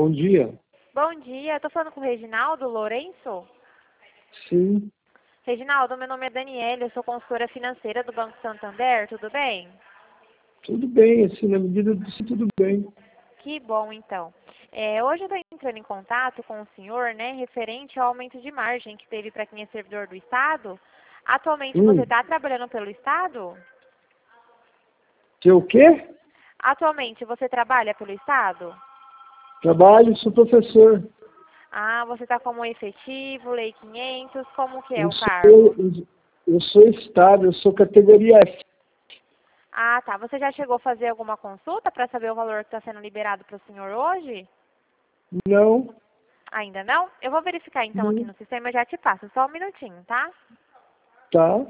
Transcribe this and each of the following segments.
Bom dia. Bom dia, estou falando com o Reginaldo Lourenço. Sim, Reginaldo, meu nome é Daniela, eu sou consultora financeira do Banco Santander, tudo bem? tudo bem, assim, na medida do possível, tudo bem. Que bom, então. Hoje eu estou entrando em contato com o senhor, né, referente ao aumento de margem que teve para quem é servidor do Estado. Atualmente você está trabalhando pelo Estado? Que o quê? Atualmente você trabalha pelo Estado? Trabalho, sou professor. Ah, você está como efetivo, lei 500, como que é Eu o cargo? sou estável, eu sou categoria F. Ah, tá. Você já chegou a fazer alguma consulta para saber o valor que está sendo liberado para o senhor hoje? Não, Ainda não? Eu vou verificar então aqui não, no sistema e já te passo. Só um minutinho, tá? tá.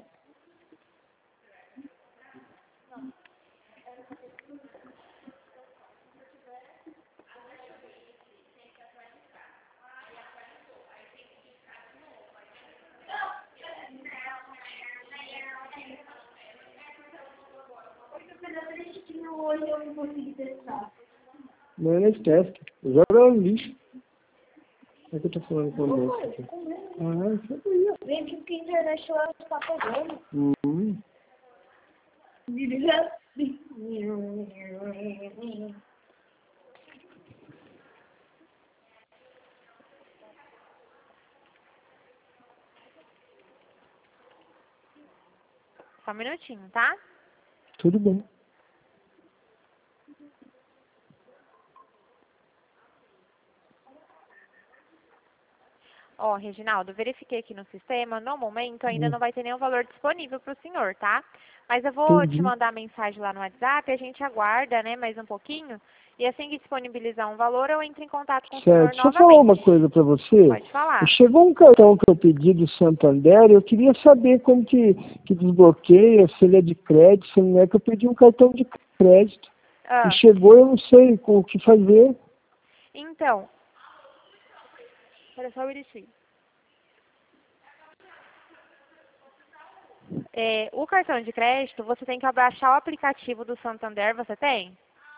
Hoje eu não consegui testar. Não é nesse teste. Joga no lixo. É que eu tô falando com o moço aqui. Ah, isso aí. Vem aqui porque a internet lá está pegando. Uhum. Só um minutinho, tá? Tudo bem. Ó, Reginaldo, verifiquei aqui no sistema. No momento ainda não vai ter nenhum valor disponível para o senhor, tá? Mas eu vou te Entendi. mandar mensagem lá no WhatsApp, a gente aguarda, né, mais um pouquinho. E assim que disponibilizar um valor, eu entro em contato com o Certo. senhor Deixa eu falar uma novamente. coisa para você. Pode falar. Chegou um cartão que eu pedi do Santander, eu queria saber como que desbloqueia, se ele é de crédito, se não é, que eu pedi um cartão de crédito. E Ah, chegou, eu não sei o que fazer. então, espera só um minutinho. O cartão de crédito, você tem que abaixar o aplicativo do Santander, você tem?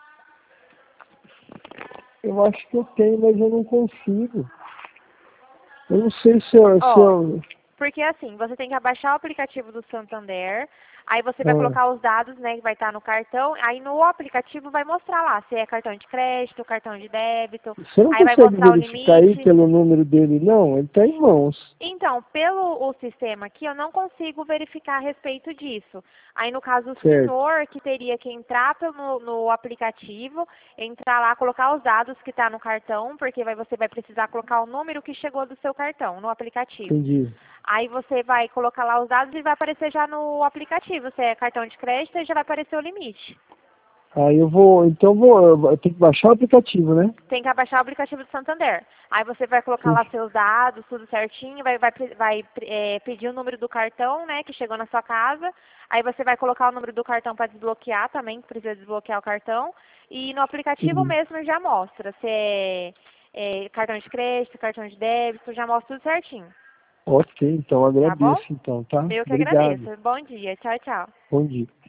Eu acho que eu tenho, mas eu não consigo. Eu não sei se eu. Porque assim, você tem que abaixar o aplicativo do Santander, aí você vai colocar os dados, né, que vai estar no cartão, aí no aplicativo vai mostrar lá se é cartão de crédito, cartão de débito, Você não aí vai consegue mostrar o verificar aí limite. pelo número dele, não? Ele está em mãos. Então, pelo o sistema aqui, eu não consigo verificar a respeito disso. Aí, no caso, o Certo. senhor que teria que entrar no aplicativo, entrar lá, colocar os dados que está no cartão, porque você vai precisar colocar o número que chegou do seu cartão no aplicativo. Entendi. Aí você vai colocar lá os dados e vai aparecer já no aplicativo. Se é cartão de crédito, aí já vai aparecer o limite. Aí eu tenho que baixar o aplicativo, né? Tem que abaixar o aplicativo do Santander. Aí você vai colocar lá seus dados, tudo certinho, vai pedir o número do cartão, né, que chegou na sua casa. Aí você vai colocar o número do cartão para desbloquear também, que precisa desbloquear o cartão. E no aplicativo Entendi. mesmo já mostra se é cartão de crédito, cartão de débito, já mostra tudo certinho. Ok, então Tá bom? agradeço então, tá? Eu que Obrigado. agradeço. Bom dia. Tchau, tchau. Bom dia.